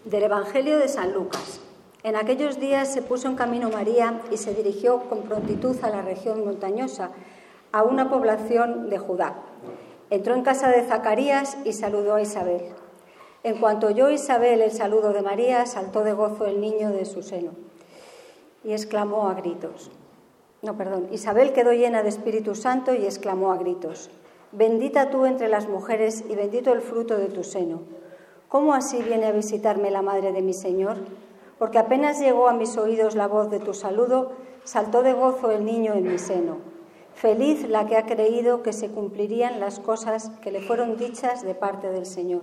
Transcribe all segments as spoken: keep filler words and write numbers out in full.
Del Evangelio de San Lucas. En aquellos días se puso en camino María y se dirigió con prontitud a la región montañosa, a una población de Judá. Entró en casa de Zacarías y saludó a Isabel. En cuanto oyó Isabel el saludo de María, saltó de gozo el niño de su seno y exclamó a gritos. No, perdón. Isabel quedó llena de Espíritu Santo y exclamó a gritos: Bendita tú entre las mujeres y bendito el fruto de tu seno. ¿Cómo así viene a visitarme la madre de mi Señor? Porque apenas llegó a mis oídos la voz de tu saludo, saltó de gozo el niño en mi seno. Feliz la que ha creído que se cumplirían las cosas que le fueron dichas de parte del Señor.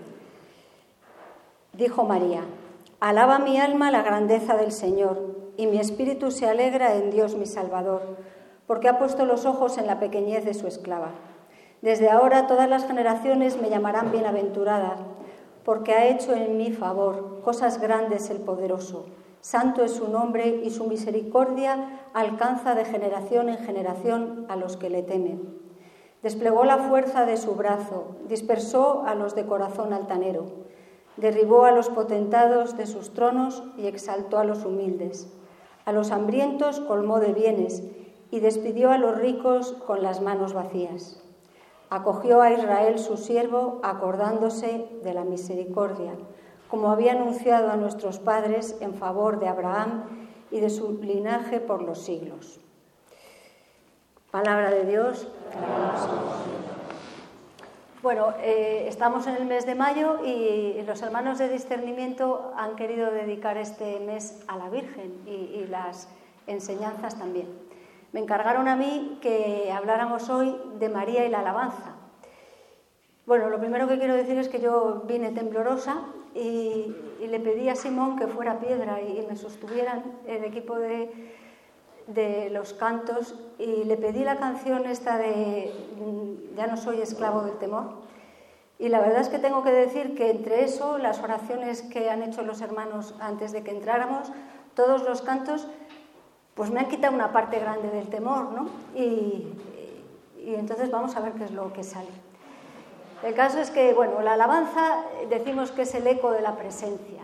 Dijo María: Alaba mi alma la grandeza del Señor, y mi espíritu se alegra en Dios mi Salvador, porque ha puesto los ojos en la pequeñez de su esclava. Desde ahora todas las generaciones me llamarán bienaventurada, porque ha hecho en mi favor cosas grandes el poderoso. Santo es su nombre y su misericordia alcanza de generación en generación a los que le temen. Desplegó la fuerza de su brazo, dispersó a los de corazón altanero, derribó a los potentados de sus tronos y exaltó a los humildes. A los hambrientos colmó de bienes y despidió a los ricos con las manos vacías. Acogió a Israel su siervo, acordándose de la misericordia, como había anunciado a nuestros padres en favor de Abraham y de su linaje por los siglos. Palabra de Dios. Bueno, eh, estamos en el mes de mayo y los hermanos de discernimiento han querido dedicar este mes a la Virgen y, y las enseñanzas también. Me encargaron a mí que habláramos hoy de María y la alabanza. Bueno, lo primero que quiero decir es que yo vine temblorosa y, y le pedí a Simón que fuera piedra y me sostuvieran el equipo de, de los cantos, y le pedí la canción esta de Ya no soy esclavo del temor. Y la verdad es que tengo que decir que entre eso, las oraciones que han hecho los hermanos antes de que entráramos, todos los cantos, pues me han quitado una parte grande del temor, ¿no? Y, y entonces vamos a ver qué es lo que sale. El caso es que, bueno, la alabanza decimos que es el eco de la presencia.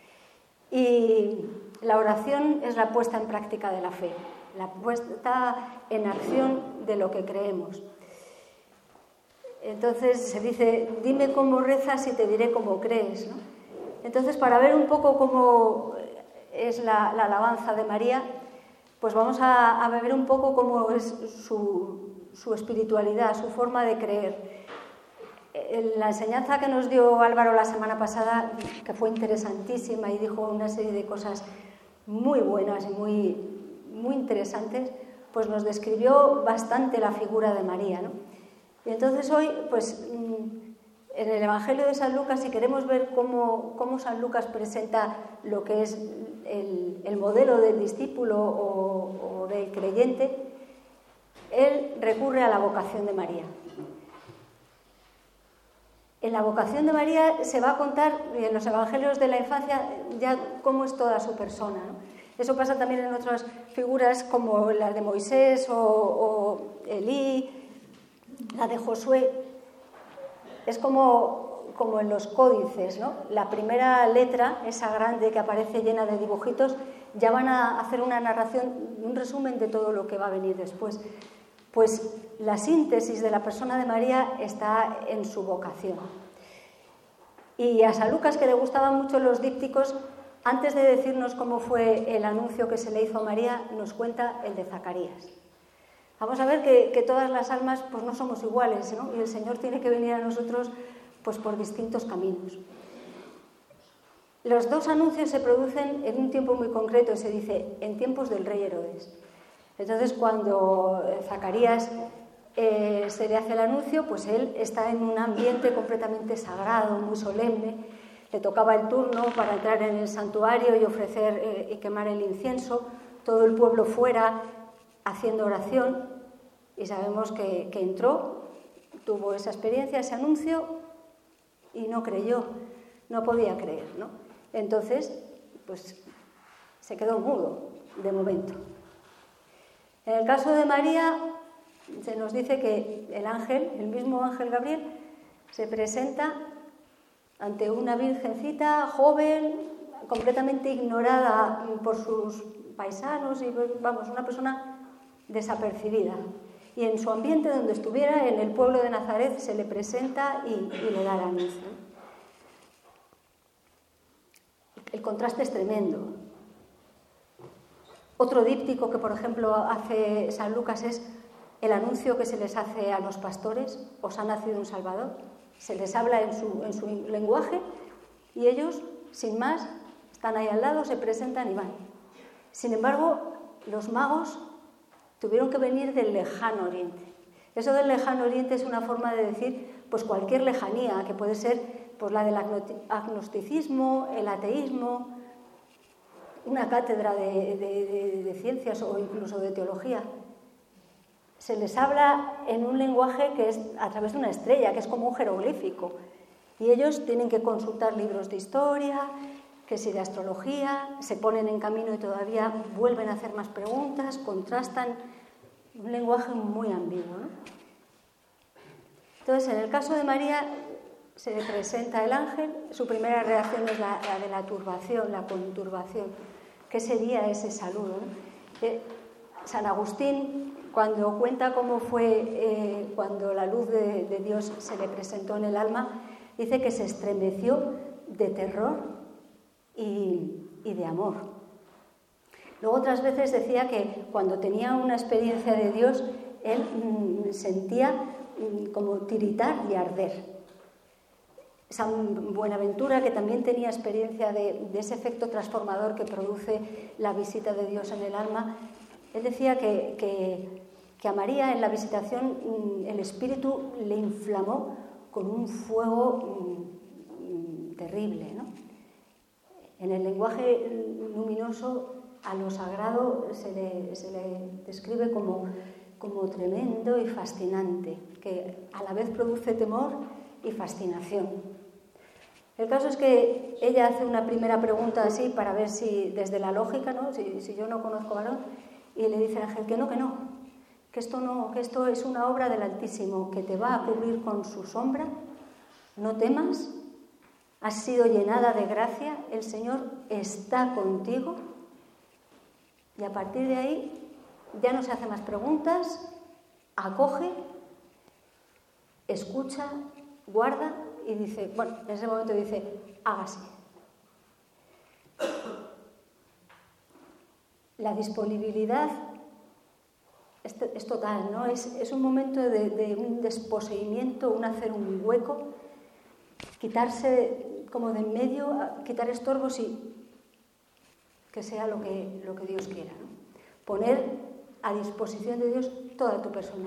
Y la oración es la puesta en práctica de la fe, la puesta en acción de lo que creemos. Entonces se dice, dime cómo rezas y te diré cómo crees, ¿no? Entonces, para ver un poco cómo es la, la alabanza de María, pues vamos a, a ver un poco cómo es su, su espiritualidad, su forma de creer. La enseñanza que nos dio Álvaro la semana pasada, que fue interesantísima y dijo una serie de cosas muy buenas y muy, muy interesantes, pues nos describió bastante la figura de María, ¿no? Y entonces hoy, pues en el Evangelio de San Lucas, si queremos ver cómo, cómo San Lucas presenta lo que es el, el modelo del discípulo o, o del creyente, él recurre a la vocación de María. En la vocación de María se va a contar en los evangelios de la infancia ya cómo es toda su persona, ¿no? Eso pasa también en otras figuras como la de Moisés o, o Elí, la de Josué. Es como, como en los códices, ¿no? La primera letra, esa grande que aparece llena de dibujitos, ya van a hacer una narración, un resumen de todo lo que va a venir después. Pues la síntesis de la persona de María está en su vocación. Y a San Lucas, que le gustaban mucho los dípticos, antes de decirnos cómo fue el anuncio que se le hizo a María, nos cuenta el de Zacarías. Vamos a ver que, que todas las almas pues no somos iguales, ¿no? Y el Señor tiene que venir a nosotros pues por distintos caminos. Los dos anuncios se producen en un tiempo muy concreto, se dice, en tiempos del rey Herodes. Entonces, cuando Zacarías eh, se le hace el anuncio, pues él está en un ambiente completamente sagrado, muy solemne. Le tocaba el turno para entrar en el santuario y ofrecer eh, y quemar el incienso. Todo el pueblo fuera haciendo oración, y sabemos que, que entró, tuvo esa experiencia, ese anuncio, y no creyó, no podía creer, ¿no? Entonces, pues se quedó mudo de momento. En el caso de María, se nos dice que el ángel, el mismo ángel Gabriel, se presenta ante una virgencita joven, completamente ignorada por sus paisanos y, vamos, una persona desapercibida. Y en su ambiente donde estuviera, en el pueblo de Nazaret, se le presenta y, y le da el anuncio. El contraste es tremendo. Otro díptico que, por ejemplo, hace San Lucas es el anuncio que se les hace a los pastores: os ha nacido un Salvador. Se les habla en su, en su lenguaje y ellos, sin más, están ahí al lado, se presentan y van. Sin embargo, los magos tuvieron que venir del lejano oriente. Eso del lejano oriente es una forma de decir pues cualquier lejanía, que puede ser pues, la del agnosticismo, el ateísmo, una cátedra de, de, de, de ciencias o incluso de teología. Se les habla en un lenguaje que es a través de una estrella, que es como un jeroglífico. Y ellos tienen que consultar libros de historia, que si de astrología, se ponen en camino y todavía vuelven a hacer más preguntas, contrastan, un lenguaje muy ambiguo, ¿no? Entonces, en el caso de María, se le presenta el ángel, su primera reacción es la, la de la turbación, la conturbación. ¿Qué sería ese saludo, ¿no? Eh, San Agustín, cuando cuenta cómo fue eh, cuando la luz de, de Dios se le presentó en el alma, dice que se estremeció de terror y, y de amor. Luego otras veces decía que cuando tenía una experiencia de Dios, él mm, sentía mm, como tiritar y arder. San Buenaventura, que también tenía experiencia de, de ese efecto transformador que produce la visita de Dios en el alma, él decía que, que, que a María en la visitación mm, el espíritu le inflamó con un fuego mm, terrible, ¿no? En el lenguaje luminoso, a lo sagrado se le, se le describe como, como tremendo y fascinante, que a la vez produce temor y fascinación. El caso es que ella hace una primera pregunta así para ver si, desde la lógica, ¿no? si, si yo no conozco varón, y le dice al ángel que no, que no, que esto no, que esto es una obra del Altísimo, que te va a cubrir con su sombra, no temas, has sido llenada de gracia, el Señor está contigo. Y a partir de ahí ya no se hace más preguntas, acoge, escucha, guarda y dice, bueno, en ese momento dice, hágase. La disponibilidad es, es total, ¿no? Es, es un momento de, de un desposeimiento, un hacer un hueco, quitarse como de en medio, quitar estorbos y que sea lo que, lo que Dios quiera, ¿no? Poner a disposición de Dios toda tu persona.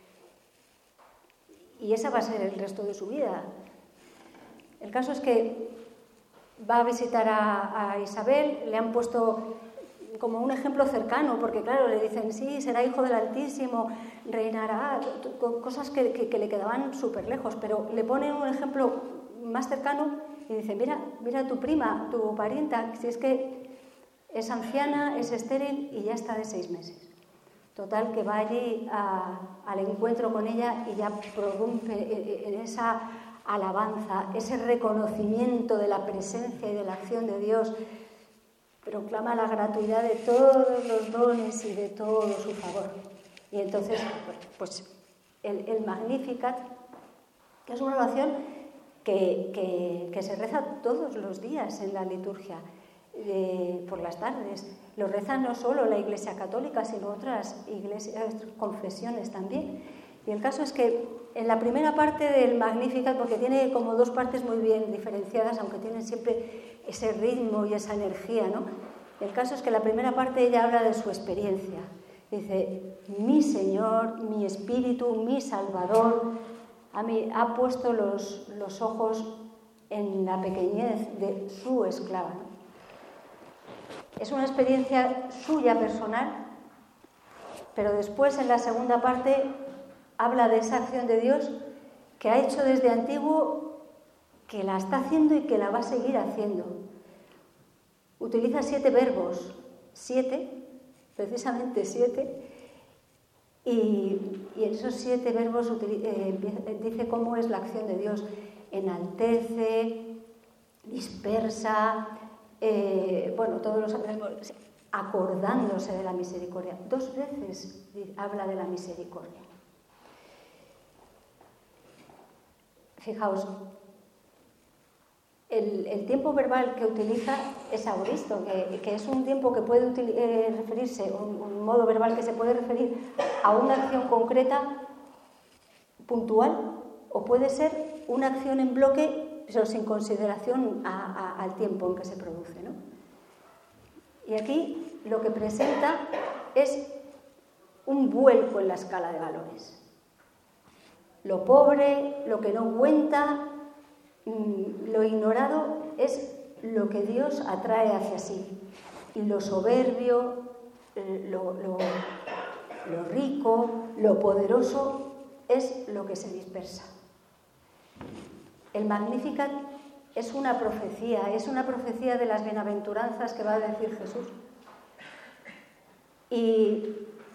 Y esa va a ser el resto de su vida. El caso es que va a visitar a, a Isabel, le han puesto como un ejemplo cercano, porque claro, le dicen, sí, será hijo del Altísimo, reinará, cosas que, que, que le quedaban súper lejos, pero le ponen un ejemplo más cercano y dice, mira, mira tu prima, tu parienta, si es que es anciana, es estéril y ya está de seis meses. Total, que va allí a, al encuentro con ella y ya prorrumpe en esa alabanza, ese reconocimiento de la presencia y de la acción de Dios, proclama la gratuidad de todos los dones y de todo su favor. Y entonces, pues, el, el Magnificat, que es una oración que, que, que se reza todos los días en la liturgia, de, por las tardes. Lo reza no solo la Iglesia Católica, sino otras iglesias, confesiones también. Y el caso es que en la primera parte del Magnificat, porque tiene como dos partes muy bien diferenciadas, aunque tienen siempre ese ritmo y esa energía, ¿no? El caso es que en la primera parte ella habla de su experiencia. Dice, mi Señor, mi Espíritu, mi Salvador, a mí ha puesto los, los ojos en la pequeñez de su esclava, ¿no? Es una experiencia suya personal, pero después en la segunda parte habla de esa acción de Dios que ha hecho desde antiguo, que la está haciendo y que la va a seguir haciendo. Utiliza siete verbos, siete, precisamente siete, y, y en esos siete verbos eh, dice cómo es la acción de Dios. Enaltece, dispersa, eh, bueno, todos los acordándose de la misericordia. Dos veces habla de la misericordia. Fijaos, el, el tiempo verbal que utiliza es auristo, que, que es un tiempo que puede eh, referirse, un, un modo verbal que se puede referir a una acción concreta, puntual, o puede ser una acción en bloque, pero sin consideración a, a, al tiempo en que se produce, ¿no? Y aquí lo que presenta es un vuelco en la escala de valores. Lo pobre, lo que no cuenta, lo ignorado es lo que Dios atrae hacia sí. Y lo soberbio, lo, lo, lo rico, lo poderoso es lo que se dispersa. El Magnificat es una profecía, es una profecía de las bienaventuranzas que va a decir Jesús. Y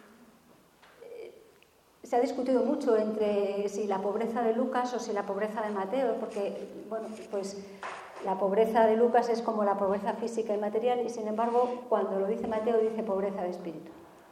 se ha discutido mucho entre si la pobreza de Lucas o si la pobreza de Mateo, porque, bueno, pues la pobreza de Lucas es como la pobreza física y material, y sin embargo, cuando lo dice Mateo, dice pobreza de espíritu.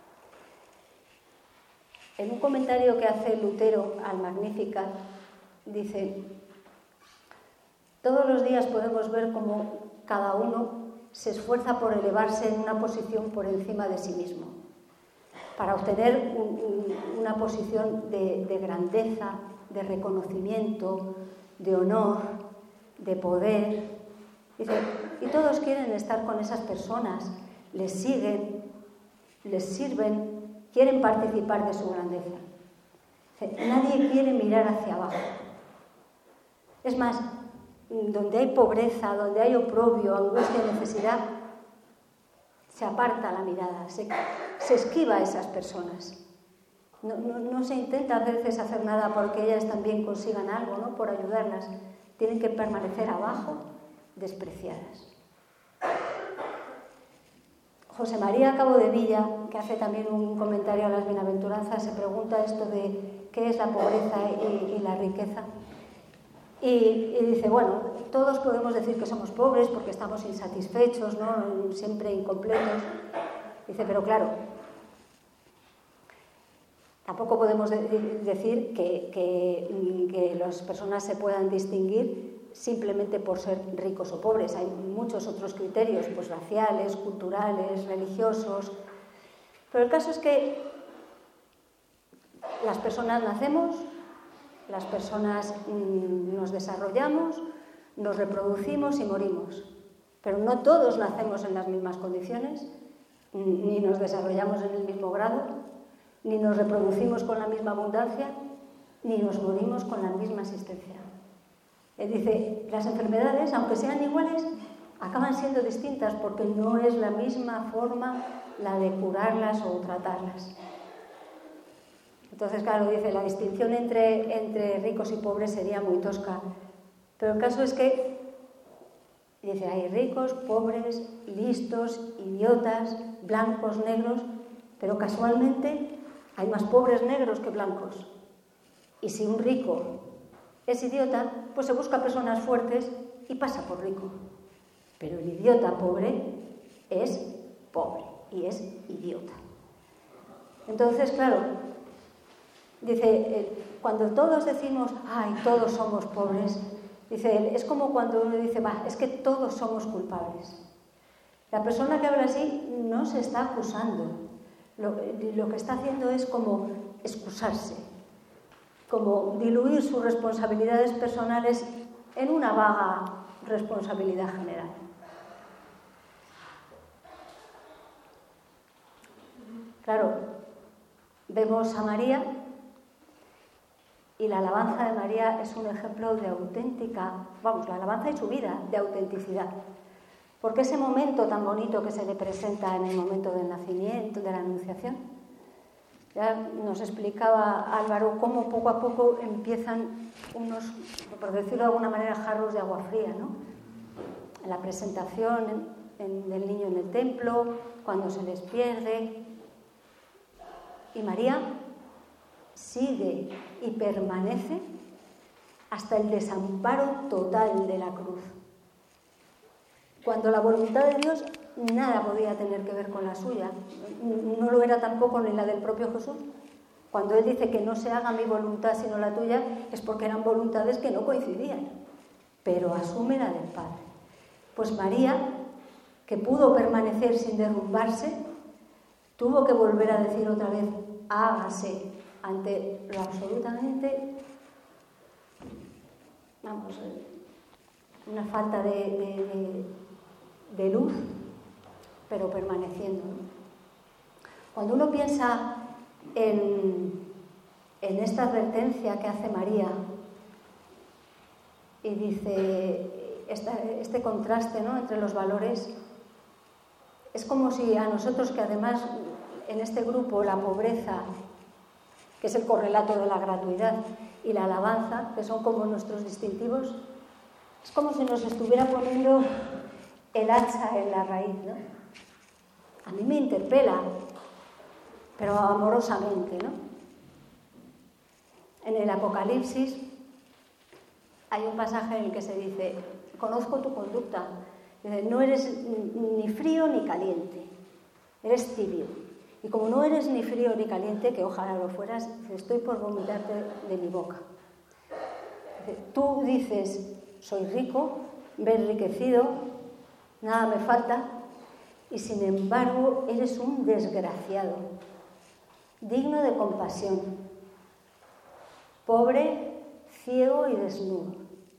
En un comentario que hace Lutero al Magnificat, dice: todos los días podemos ver cómo cada uno se esfuerza por elevarse en una posición por encima de sí mismo, para obtener un, un, una posición de, de grandeza, de reconocimiento, de honor, de poder. Dice, y todos quieren estar con esas personas, les siguen, les sirven, quieren participar de su grandeza. Dice, nadie quiere mirar hacia abajo. Es más, donde hay pobreza, donde hay oprobio, angustia y necesidad, se aparta la mirada, se, se esquiva a esas personas. No, no, no se intenta a veces hacer nada porque ellas también consigan algo, ¿no? Por ayudarlas. Tienen que permanecer abajo, despreciadas. José María Cabo de Villa, que hace también un comentario a las bienaventuranzas, se pregunta esto de qué es la pobreza y, y la riqueza. Y, y dice, bueno, todos podemos decir que somos pobres porque estamos insatisfechos, ¿no? Siempre incompletos. Dice, pero claro, tampoco podemos de- decir que, que, que las personas se puedan distinguir simplemente por ser ricos o pobres. Hay muchos otros criterios, pues raciales, culturales, religiosos. Pero el caso es que las personas nacemos, las personas mmm, nos desarrollamos, nos reproducimos y morimos. Pero no todos nacemos en las mismas condiciones, ni nos desarrollamos en el mismo grado, ni nos reproducimos con la misma abundancia, ni nos morimos con la misma existencia. Él dice, las enfermedades, aunque sean iguales, acaban siendo distintas porque no es la misma forma la de curarlas o tratarlas. Entonces, claro, dice, la distinción entre, entre ricos y pobres sería muy tosca. Pero el caso es que, dice, hay ricos, pobres, listos, idiotas, blancos, negros, pero casualmente hay más pobres negros que blancos. Y si un rico es idiota, pues se busca personas fuertes y pasa por rico. Pero el idiota pobre es pobre y es idiota. Entonces, claro, dice, cuando todos decimos, ay, todos somos pobres, dice él, es como cuando uno dice, va, es que todos somos culpables. La persona que habla así no se está acusando. Lo, lo que está haciendo es como excusarse, como diluir sus responsabilidades personales en una vaga responsabilidad general. Claro, vemos a María y la alabanza de María es un ejemplo de auténtica, vamos, la alabanza y su vida, de autenticidad. Porque ese momento tan bonito que se le presenta en el momento del nacimiento, de la anunciación, ya nos explicaba Álvaro cómo poco a poco empiezan unos, por decirlo de alguna manera, jarros de agua fría, ¿no? En la presentación en, en, del niño en el templo, cuando se les pierde. Y María sigue y permanece hasta el desamparo total de la cruz. cuando la voluntad de Dios nada podía tener que ver con la suya. No lo era tampoco ni la del propio Jesús. Cuando Él dice que no se haga mi voluntad sino la tuya, es porque eran voluntades que no coincidían, pero asume la del Padre. Pues María, que pudo permanecer sin derrumbarse, tuvo que volver a decir otra vez, hágase, ante lo absolutamente, vamos, una falta de, de, de, de luz, pero permaneciendo. Cuando uno piensa en, en esta advertencia que hace María y dice esta, este contraste, ¿no?, entre los valores, es como si a nosotros, que además en este grupo la pobreza, que es el correlato de la gratuidad, y la alabanza, que son como nuestros distintivos, es como si nos estuviera poniendo el hacha en la raíz, ¿no? A mí me interpela, pero amorosamente, ¿no? En el Apocalipsis hay un pasaje en el que se dice, conozco tu conducta, dice, no eres ni frío ni caliente, eres tibio. Y como no eres ni frío ni caliente, que ojalá lo fueras, estoy por vomitarte de mi boca. Tú dices, soy rico, me he enriquecido, nada me falta, y sin embargo eres un desgraciado, digno de compasión, pobre, ciego y desnudo.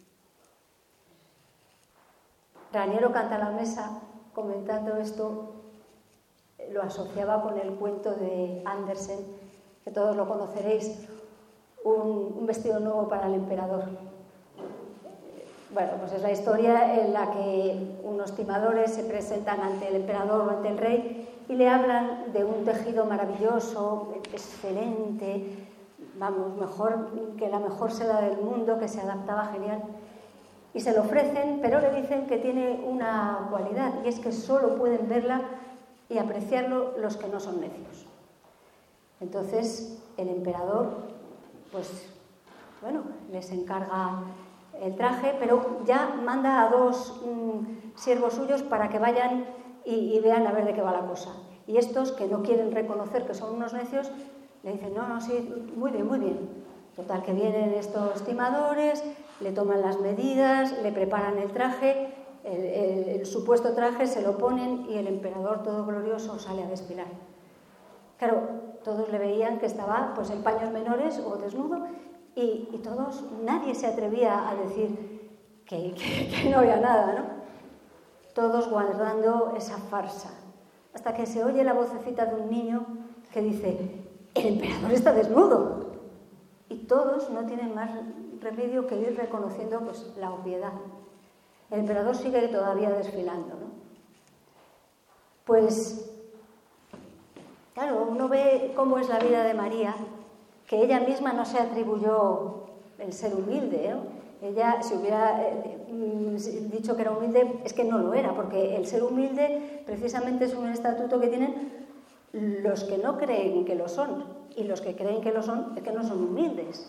Raniero Cantalamessa, comentando esto, lo asociaba con el cuento de Andersen, que todos lo conoceréis, un, un vestido nuevo para el emperador. Bueno, pues es la historia en la que unos timadores se presentan ante el emperador o ante el rey y le hablan de un tejido maravilloso, excelente, vamos, mejor que la mejor seda del mundo, que se adaptaba genial. Y se lo ofrecen, pero le dicen que tiene una cualidad, y es que solo pueden verla y apreciarlo los que no son necios. Entonces el emperador, pues bueno, les encarga el traje, pero ya manda a dos mmm, siervos suyos para que vayan y, y vean a ver de qué va la cosa. Y estos, que no quieren reconocer que son unos necios, le dicen, no, no, sí, muy bien, muy bien. Total, que vienen estos timadores, le toman las medidas, le preparan el traje, el, el, el supuesto traje, se lo ponen y el emperador todo glorioso sale a desfilar. Claro, todos le veían que estaba pues en paños menores o desnudo y, y todos, nadie se atrevía a decir que, que, que no había nada, ¿no? Todos guardando esa farsa. Hasta que se oye la vocecita de un niño que dice, el emperador está desnudo. Y todos no tienen más remedio que ir reconociendo pues, la obviedad. El emperador sigue todavía desfilando, ¿no? Pues, claro, uno ve cómo es la vida de María, que ella misma no se atribuyó el ser humilde, ¿no? Ella, si hubiera eh, dicho que era humilde, es que no lo era, porque el ser humilde precisamente es un estatuto que tienen los que no creen que lo son, y los que creen que lo son, es que no son humildes.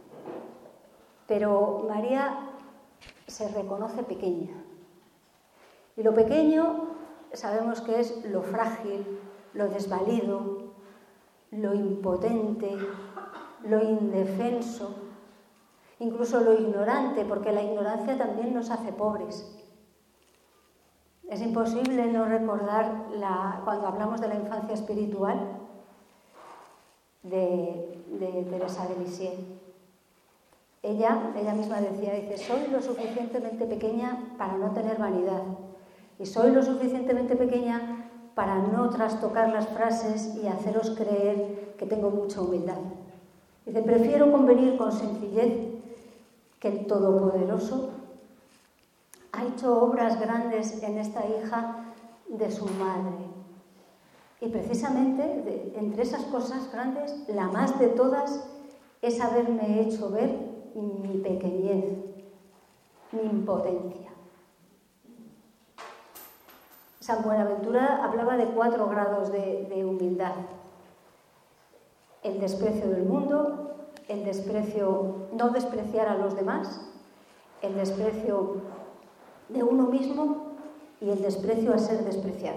Pero María se reconoce pequeña. Y lo pequeño sabemos que es lo frágil, lo desvalido, lo impotente, lo indefenso, incluso lo ignorante, porque la ignorancia también nos hace pobres. Es imposible no recordar, la, cuando hablamos de la infancia espiritual, de, de Teresa de Lisieux. Ella, ella misma decía, dice, soy lo suficientemente pequeña para no tener vanidad y soy lo suficientemente pequeña para no trastocar las frases y haceros creer que tengo mucha humildad. Dice, prefiero convenir con sencillez que el Todopoderoso ha hecho obras grandes en esta hija de su madre. Y precisamente, de, entre esas cosas grandes, la más de todas es haberme hecho ver mi pequeñez, mi impotencia. San Buenaventura hablaba de cuatro grados de, de humildad. El desprecio del mundo, el desprecio, no despreciar a los demás, el desprecio de uno mismo y el desprecio a ser despreciado.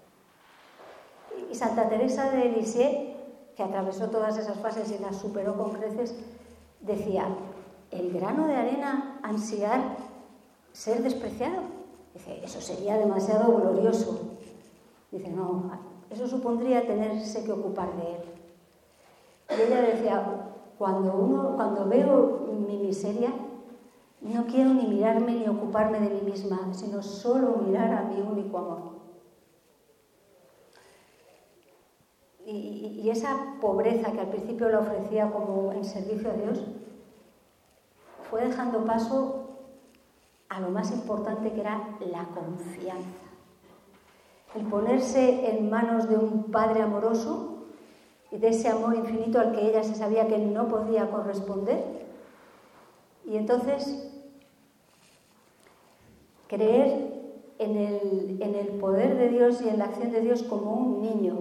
Y Santa Teresa de Lisieux, que atravesó todas esas fases y las superó con creces, decía: el grano de arena ansiar ser despreciado. Dice, eso sería demasiado glorioso. Dice, no, eso supondría tenerse que ocupar de él. Y ella decía, cuando, uno, cuando veo mi miseria, no quiero ni mirarme ni ocuparme de mí misma, sino solo mirar a mi único amor. Y, y esa pobreza que al principio la ofrecía como en servicio a Dios, fue dejando paso a lo más importante, que era la confianza. El ponerse en manos de un Padre amoroso y de ese amor infinito al que ella se sabía que no podía corresponder. Y entonces creer en el, en el poder de Dios y en la acción de Dios como un niño.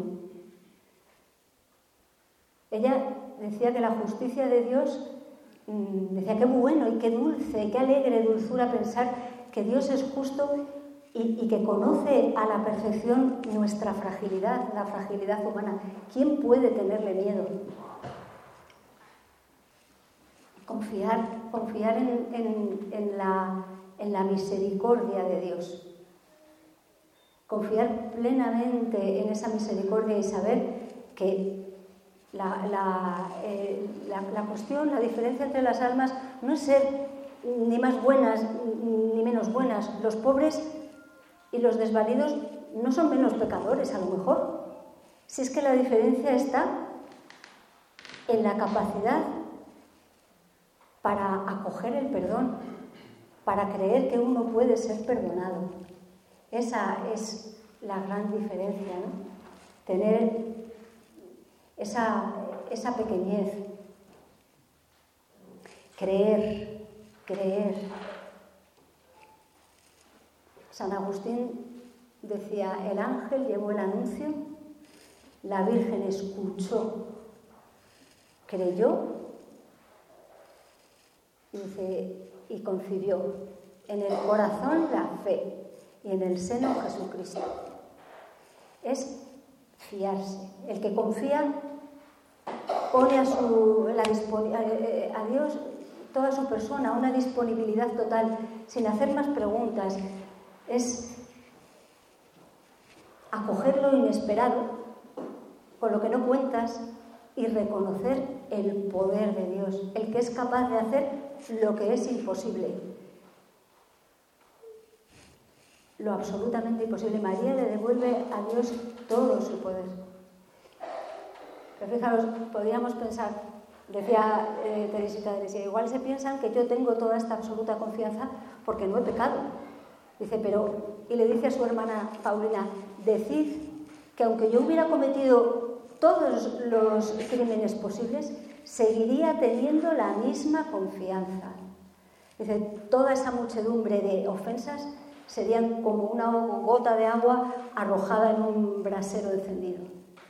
Ella decía que la justicia de Dios, decía qué bueno y qué dulce, qué alegre dulzura pensar que Dios es justo y, y que conoce a la perfección nuestra fragilidad, la fragilidad humana. ¿Quién puede tenerle miedo? Confiar, confiar en, en, en, la, en la misericordia de Dios. Confiar plenamente en esa misericordia y saber que La, la, eh, la, la cuestión, la diferencia entre las almas no es ser ni más buenas ni menos buenas. Los pobres y los desvalidos no son menos pecadores, a lo mejor. Si es que la diferencia está en la capacidad para acoger el perdón, para creer que uno puede ser perdonado. Esa es la gran diferencia, ¿no? Tener Esa, esa pequeñez, creer, creer. San Agustín decía, el ángel llevó el anuncio, la Virgen escuchó, creyó y, dice, y concibió. En el corazón la fe y en el seno Jesucristo. Es fiarse. El que confía pone a, su, la, a Dios toda su persona, una disponibilidad total, sin hacer más preguntas. Es acoger lo inesperado, con lo que no cuentas, y reconocer el poder de Dios, el que es capaz de hacer lo que es imposible. Lo absolutamente imposible. María le devuelve a Dios todo su poder. Pero fijaros, podríamos pensar, decía eh, Teresita de Lisieux, igual se piensan que yo tengo toda esta absoluta confianza porque no he pecado. Dice, pero, y le dice a su hermana Paulina, decid que aunque yo hubiera cometido todos los crímenes posibles, seguiría teniendo la misma confianza. Dice, toda esa muchedumbre de ofensas serían como una gota de agua arrojada en un brasero encendido.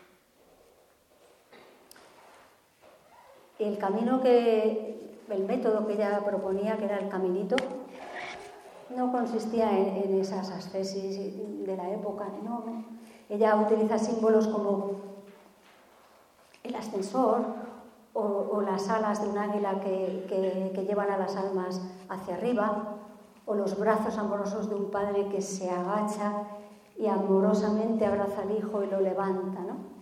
Y el camino que, el método que ella proponía, que era el caminito, no consistía en, en esas ascesis de la época, no, no. Ella utiliza símbolos como el ascensor o, o las alas de un águila que, que, que llevan a las almas hacia arriba, o los brazos amorosos de un padre que se agacha y amorosamente abraza al hijo y lo levanta, ¿no?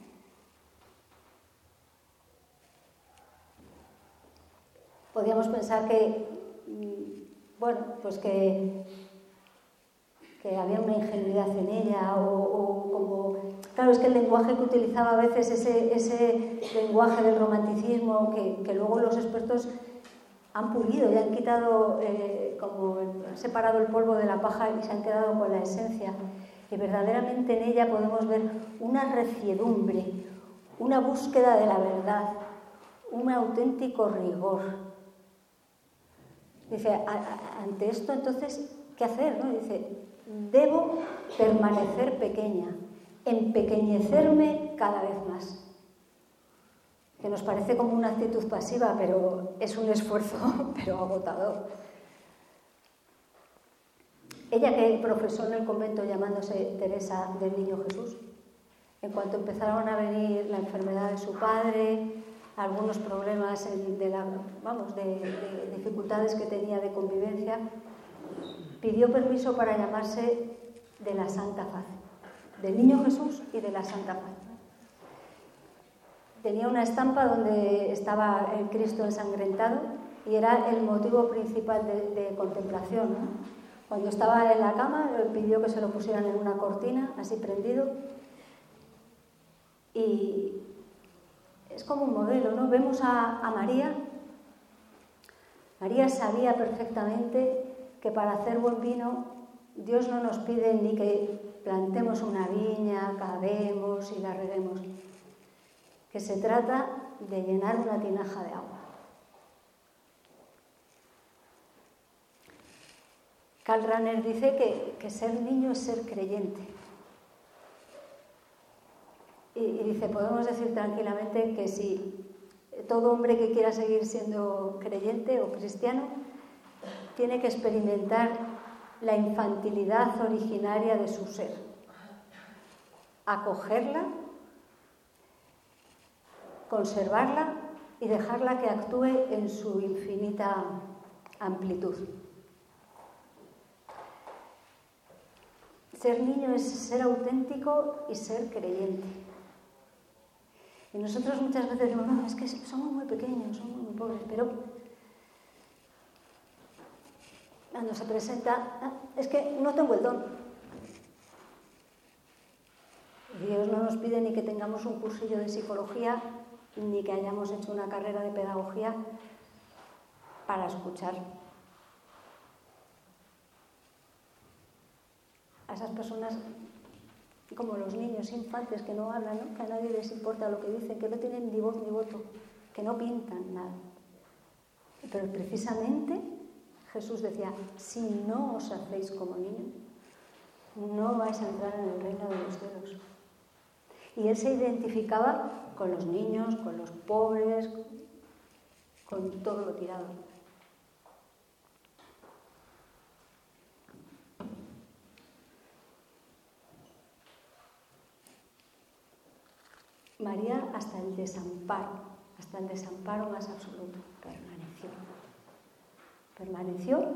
Podríamos pensar que, bueno, pues que, que había una ingenuidad en ella, o, o como... Claro, es que el lenguaje que utilizaba a veces, ese, ese lenguaje del romanticismo, que, que luego los expertos han pulido y han quitado, eh, como han separado el polvo de la paja y se han quedado con la esencia. Y verdaderamente en ella podemos ver una reciedumbre, una búsqueda de la verdad, un auténtico rigor. Dice, a, a, ante esto entonces, ¿qué hacer? ¿No? Dice, debo permanecer pequeña, empequeñecerme cada vez más. Que nos parece como una actitud pasiva, pero es un esfuerzo, pero agotador. Ella que profesó en el convento llamándose Teresa del Niño Jesús, en cuanto empezaron a venir la enfermedad de su padre, algunos problemas de, la, vamos, de, de dificultades que tenía de convivencia, pidió permiso para llamarse de la Santa Faz, del Niño Jesús y de la Santa Faz. Tenía una estampa donde estaba el Cristo ensangrentado y era el motivo principal de, de contemplación, ¿no? Cuando estaba en la cama, pidió que se lo pusieran en una cortina, así prendido. Y es como un modelo, ¿no? Vemos a, a María. María sabía perfectamente que para hacer buen vino, Dios no nos pide ni que plantemos una viña, cavemos y la reguemos, que se trata de llenar una tinaja de agua. Karl Rahner dice que, que ser niño es ser creyente. Y, y dice, podemos decir tranquilamente que si todo hombre que quiera seguir siendo creyente o cristiano tiene que experimentar la infantilidad originaria de su ser, acogerla, conservarla y dejarla que actúe en su infinita amplitud. Ser niño es ser auténtico y ser creyente. Y nosotros muchas veces decimos, no, es que somos muy pequeños, somos muy pobres, pero cuando se presenta, ah, es que no tengo el don. Dios no nos pide ni que tengamos un cursillo de psicología, ni que hayamos hecho una carrera de pedagogía para escuchar a esas personas como los niños infantes que no hablan, ¿no? Que a nadie les importa lo que dicen, que no tienen ni voz ni voto, que no pintan nada. Pero precisamente Jesús decía, si no os hacéis como niños, no vais a entrar en el reino de los cielos. Y él se identificaba con los niños, con los pobres, con todo lo tirado. María hasta el desamparo, hasta el desamparo más absoluto, permaneció. Permaneció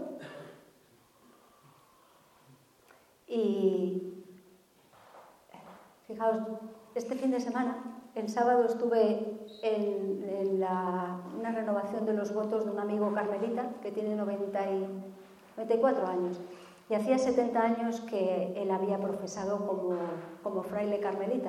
y, fijaos, este fin de semana, el sábado estuve en, en la, una renovación de los votos de un amigo carmelita que tiene noventa y cuatro años y hacía setenta años que él había profesado como, como fraile carmelita.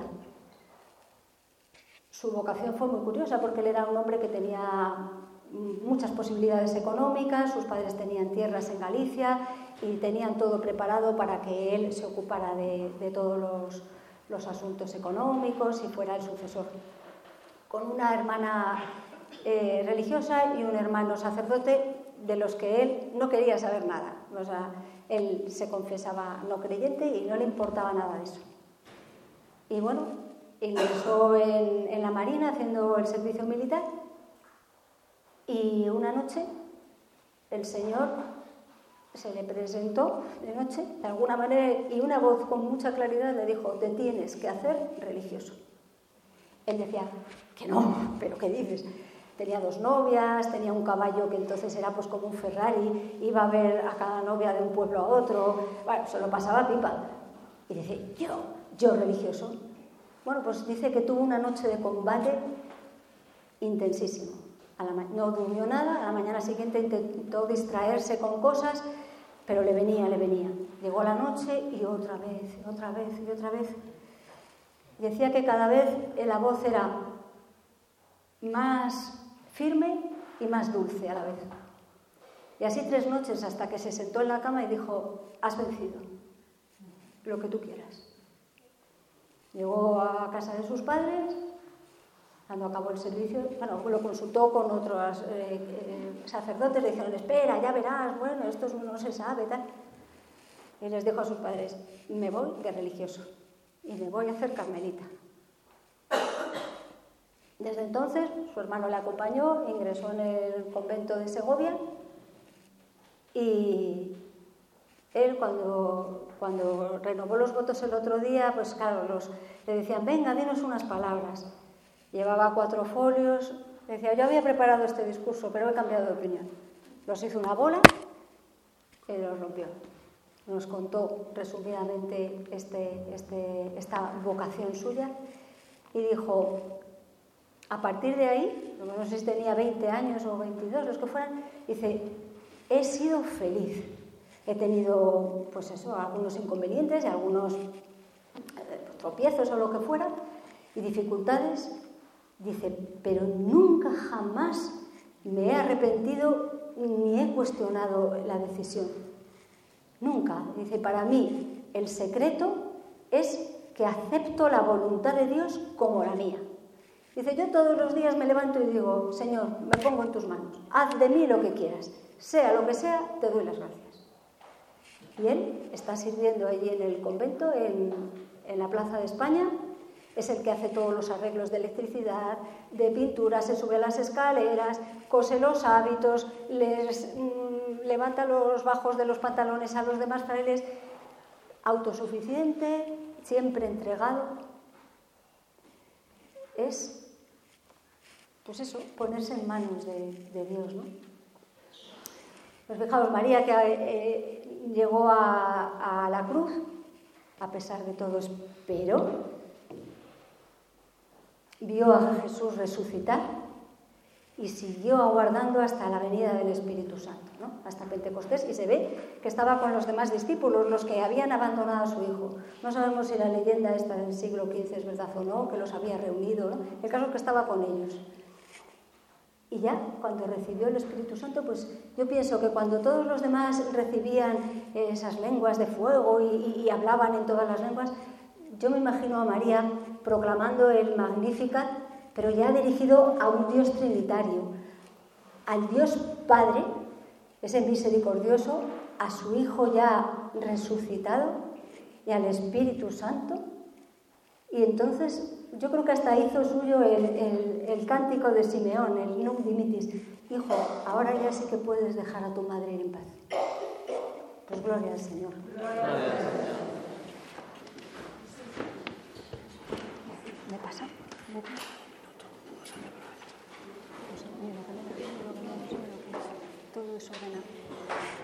Su vocación fue muy curiosa porque él era un hombre que tenía muchas posibilidades económicas, sus padres tenían tierras en Galicia y tenían todo preparado para que él se ocupara de, de todos los, los asuntos económicos y fuera el sucesor. Con una hermana eh, religiosa y un hermano sacerdote de los que él no quería saber nada. O sea, él se confesaba no creyente y no le importaba nada de eso. Y bueno, ingresó en, en la Marina haciendo el servicio militar y una noche el Señor se le presentó de noche de alguna manera y una voz con mucha claridad le dijo, te tienes que hacer religioso. Él decía, que no, pero ¿qué dices? Tenía dos novias, tenía un caballo que entonces era pues como un Ferrari, iba a ver a cada novia de un pueblo a otro, bueno, se lo pasaba pipa. Y decía, yo, yo religioso. Bueno, pues dice que tuvo una noche de combate intensísimo. A la ma- no durmió nada, a la mañana siguiente intentó distraerse con cosas, pero le venía, le venía. Llegó la noche y otra vez, y otra vez, y otra vez. Decía que cada vez la voz era más firme y más dulce a la vez. Y así tres noches hasta que se sentó en la cama y dijo, has vencido, lo que tú quieras. Llegó a casa de sus padres, cuando acabó el servicio, bueno, lo consultó con otros eh, eh, sacerdotes, le dijeron, espera, ya verás, bueno, esto no se sabe, tal. Y les dijo a sus padres, me voy de religioso y me voy a hacer carmelita. Desde entonces, su hermano le acompañó, ingresó en el convento de Segovia y, él cuando, cuando renovó los votos el otro día, pues claro, los, le decían, venga, dinos unas palabras. Llevaba cuatro folios, le decía, yo había preparado este discurso, pero he cambiado de opinión. Los hizo una bola y los rompió. Nos contó resumidamente este, este, esta vocación suya y dijo, a partir de ahí, no sé si tenía veinte años o veintidós, los que fueran, dice, he sido feliz. He tenido, pues eso, algunos inconvenientes y algunos tropiezos o lo que fuera, y dificultades, dice, pero nunca jamás me he arrepentido ni he cuestionado la decisión. Nunca. Dice, para mí el secreto es que acepto la voluntad de Dios como la mía. Dice, yo todos los días me levanto y digo, Señor, me pongo en tus manos, haz de mí lo que quieras, sea lo que sea, te doy las gracias. Y él está sirviendo allí en el convento, en, en la Plaza de España, es el que hace todos los arreglos de electricidad, de pintura, se sube a las escaleras, cose los hábitos, les mmm, levanta los bajos de los pantalones a los demás frailes, autosuficiente, siempre entregado. Es, pues eso, ponerse en manos de, de Dios, ¿no? Pues fijaos, María que eh, llegó a, a la cruz, a pesar de todo, pero vio a Jesús resucitar y siguió aguardando hasta la venida del Espíritu Santo, ¿no? Hasta Pentecostés, y se ve que estaba con los demás discípulos, los que habían abandonado a su hijo. No sabemos si la leyenda esta del siglo quince es verdad o no, que los había reunido, ¿no? El caso es que estaba con ellos. Y ya, cuando recibió el Espíritu Santo, pues yo pienso que cuando todos los demás recibían esas lenguas de fuego y, y, y hablaban en todas las lenguas, yo me imagino a María proclamando el Magnificat, pero ya dirigido a un Dios trinitario, al Dios Padre, ese misericordioso, a su Hijo ya resucitado y al Espíritu Santo. Y entonces yo creo que hasta hizo suyo el, el, el cántico de Simeón, el Nunc Dimittis. Hijo, ahora ya sí que puedes dejar a tu madre ir en paz. Pues gloria al Señor. Gloria al Señor. ¿Me pasa? ¿Me pasa? Todo desordenado.